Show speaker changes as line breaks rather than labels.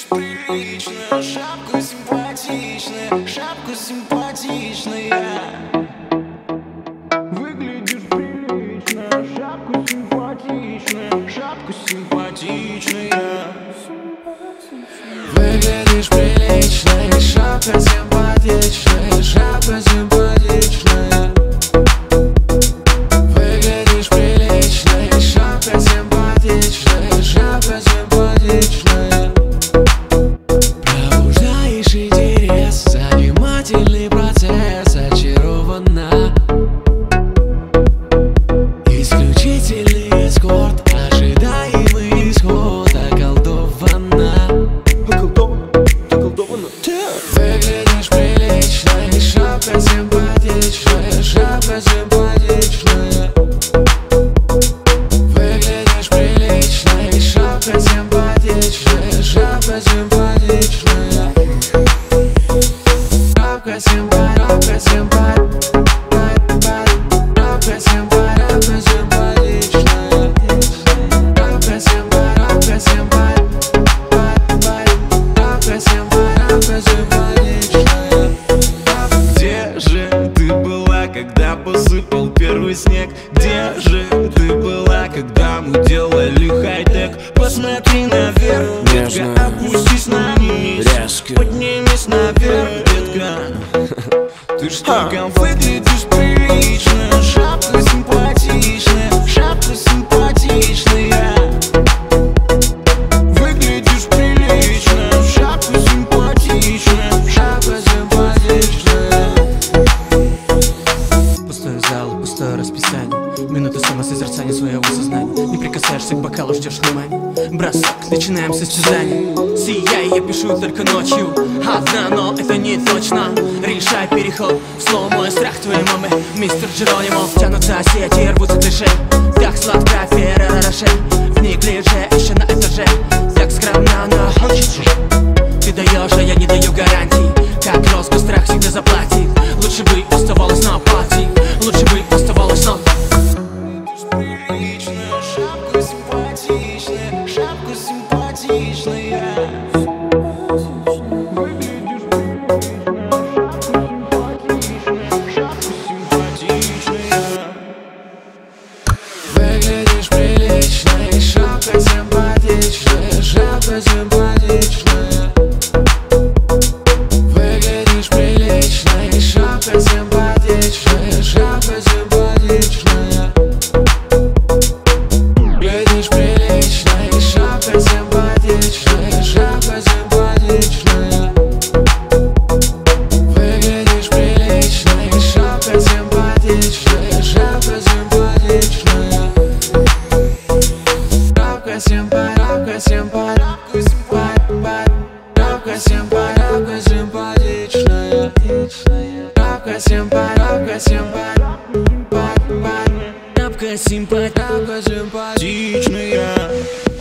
прилично, шапка симпатичная, шапка симпатичная. Выглядишь прилично, шапка симпатичная, шапка симпатичная. Выглядишь прилично, шапка симпатичная, шапка симпатичная. Выглядишь прилично, шапка симпатичная, шапка симпатичная. Пробуждаешь интерес, занимательный процесс, очарована. Исключительный эскорт, ожидаемый исход, околдована. Выглядишь прилично, шапка симпатичная, шапка симпатичная. Выглядишь прилично, шапка симпатичная, шапка симпатичная. Шапка симпатичная, шапка симпатичная. Где же ты была, когда посыпал первый снег? Где же ты была, когда мы делали хай-тек? Посмотри наверх, детка, опустись на низ, поднимись наверх, детка. Ты что, выглядишь прилично, шапка симпатичная, шапка симпатичная. Выглядишь прилично, шапка симпатичная, шапка симпатичная.
Пустой зал, пустое расписание, минуты самосозерцания своего сознания. Не прикасаешься к бокалу, ждешь внимания. Бросок, начинаем состязание. Сияй, я пишу только ночью. Одна, но это не точно. Решай переход в слово мой страх твоей мамы. Мистер Джеронимов, тянутся сети, рвутся клише. Так сладко, Феррера Роше. В неглиже, еще на этаже. Так скромно, но хочется. Ты даешь, а я не даю гарантий. Как роскошь, страх всегда заплатит. Лучше бы оставалось на пати. Лучше бы оставалось на...
Шапка симпатичная, шапка симпатичная. Выглядишь прилично, шапка симпатичная, шапка симпатичная. Выглядишь прилично, шапка симпатичная, шапка симпатичная. Выглядишь прилично, шапка симпатичная, шапка симпатичная. Выглядишь прилично, шапка симпатичная, шапка симпатичная. Шапка симпатичная, шапка симпатичная. Шапка симпатичная.